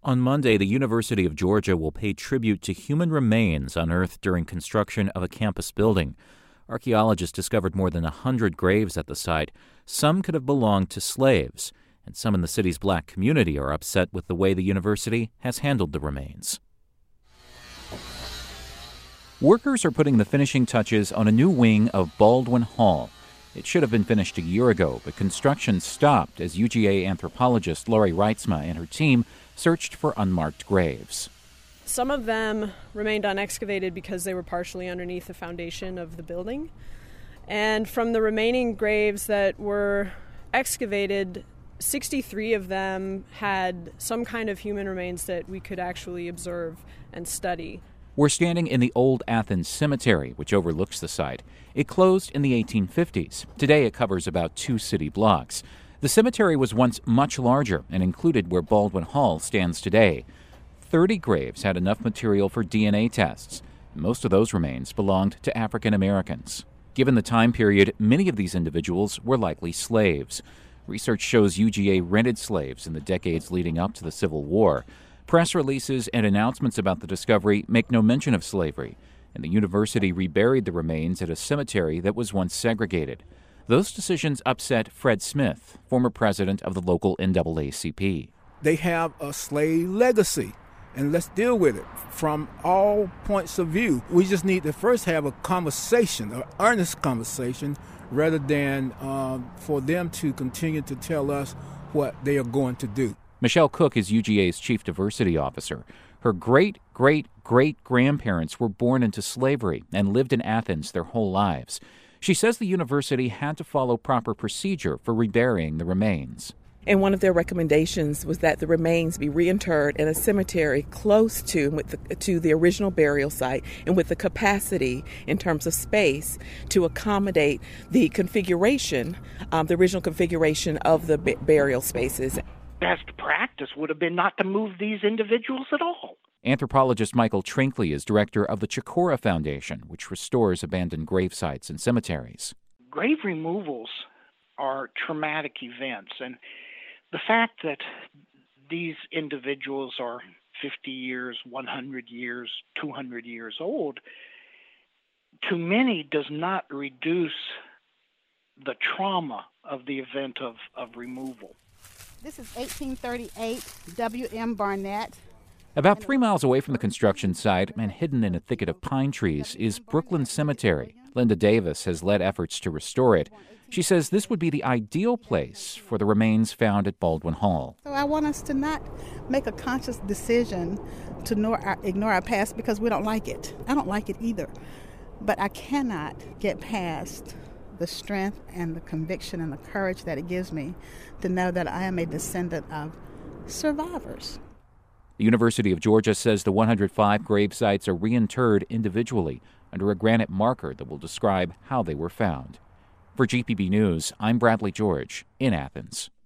On Monday, the University of Georgia will pay tribute to human remains unearthed during construction of a campus building. Archaeologists discovered more than 100 graves at the site. Some could have belonged to slaves, and some in the city's black community are upset with the way the university has handled the remains. Workers are putting the finishing touches on a new wing of Baldwin Hall. It should have been finished a year ago, but construction stopped as UGA anthropologist Lori Reitzma and her team searched for unmarked graves. Some of them remained unexcavated because they were partially underneath the foundation of the building. And from the remaining graves that were excavated, 63 of them had some kind of human remains that we could actually observe and study. We're standing in the Old Athens Cemetery, which overlooks the site. It closed in the 1850s. Today it covers about 2 city blocks. The cemetery was once much larger and included where Baldwin Hall stands today. 30 graves had enough material for DNA tests. Most of those remains belonged to African Americans. Given the time period, many of these individuals were likely slaves. Research shows UGA rented slaves in the decades leading up to the Civil War. Press releases and announcements about the discovery make no mention of slavery, and the university reburied the remains at a cemetery that was once segregated. Those decisions upset Fred Smith, former president of the local NAACP. They have a slave legacy, and let's deal with it from all points of view. We just need to first have a conversation, an earnest conversation, rather than for them to continue to tell us what they are going to do. Michelle Cook is UGA's chief diversity officer. Her great-great-great-grandparents were born into slavery and lived in Athens their whole lives. She says the university had to follow proper procedure for reburying the remains. And one of their recommendations was that the remains be reinterred in a cemetery close to the original burial site and with the capacity in terms of space to accommodate the configuration, the original configuration of the burial spaces. Best practice would have been not to move these individuals at all. Anthropologist Michael Trinkley is director of the Chikora Foundation, which restores abandoned grave sites and cemeteries. Grave removals are traumatic events, and the fact that these individuals are 50 years, 100 years, 200 years old, to many does not reduce the trauma of the event of removal. This is 1838 W.M. Barnett. About 3 miles away from the construction site and hidden in a thicket of pine trees is Brooklyn Cemetery. Linda Davis has led efforts to restore it. She says this would be the ideal place for the remains found at Baldwin Hall. So I want us to not make a conscious decision to ignore our past because we don't like it. I don't like it either. But I cannot get past the strength and the conviction and the courage that it gives me to know that I am a descendant of survivors. The University of Georgia says the 105 grave sites are reinterred individually under a granite marker that will describe how they were found. For GPB News, I'm Bradley George in Athens.